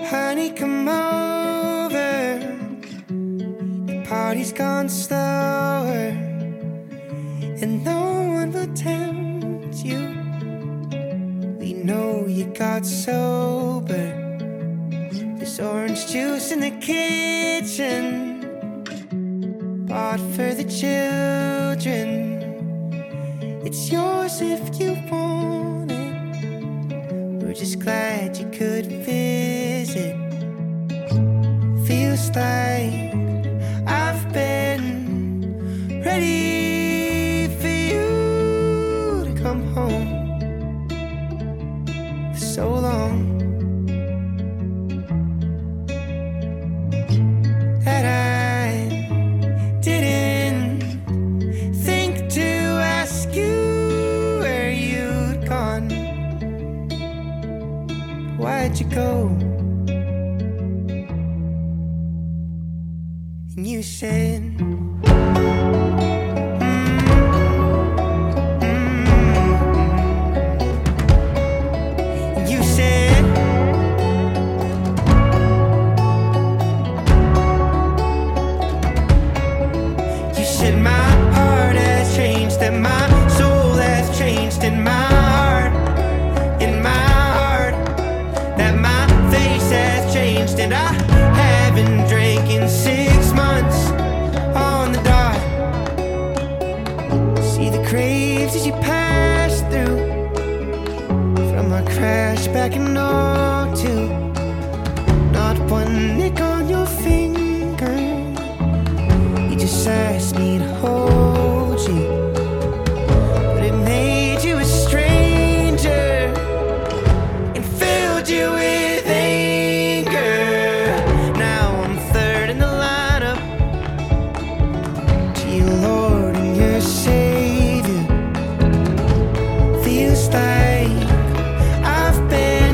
Honey, come over. The party's gone slower, and no one will tempt you. We know you got sober. There's orange juice in the kitchen, bought for the children. It's yours if you want it. We're just glad you could visit. Feels like I've been ready for you to come home for so long that I didn't think to ask you where you'd gone. Why'd you go? And you said, and you said, you said my heart has changed and my soul has changed in my heart, that my face has changed and I haven't drank in 6 months on the dot. See the graves as you pass through, from our crash back in '02. Not one nick on your finger. You just asked me to hold you, but it made you a stranger and filled you with anger. Now I'm third in the lineup to your Lord and your Savior. Feels like I've been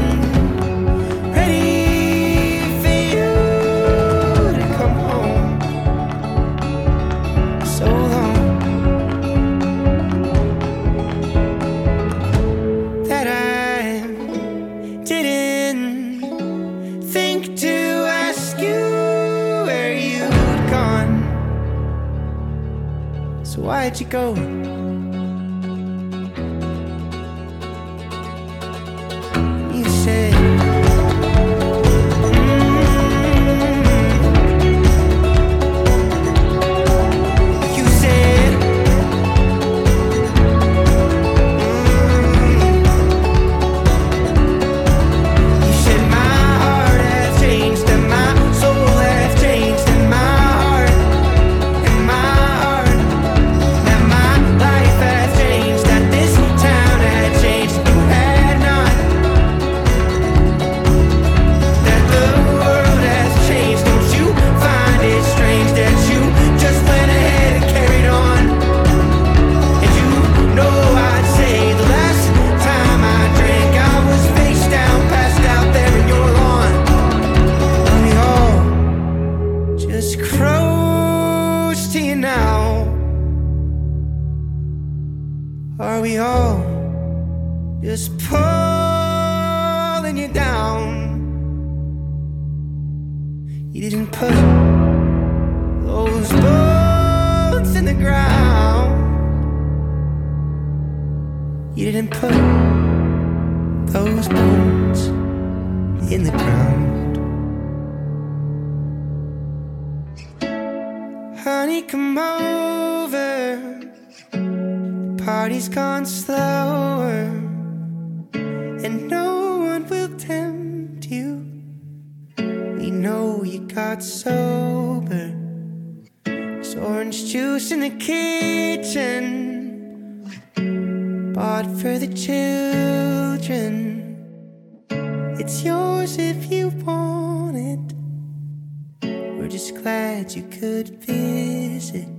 ready for you to come home so long that I didn't think to ask you where you'd gone. So why'd you go? You said, you said, you said my heart has changed and my soul has changed in my heart, that my life has changed, that this town had changed. You had not. That the world has changed. Don't you find it strange that you just went ahead and carried on? And you know I'd say the last time I drank I was face down, passed out there in your lawn. And we all just close to you now. Are we all just pulling you down? You didn't put those bones in the ground. You didn't put those bones in the ground. Honey, come over. The party's gone slower, and no one will tempt you. We know you got sober. There's orange juice in the kitchen, bought for the children. It's yours if you want it. We're just glad you could visit.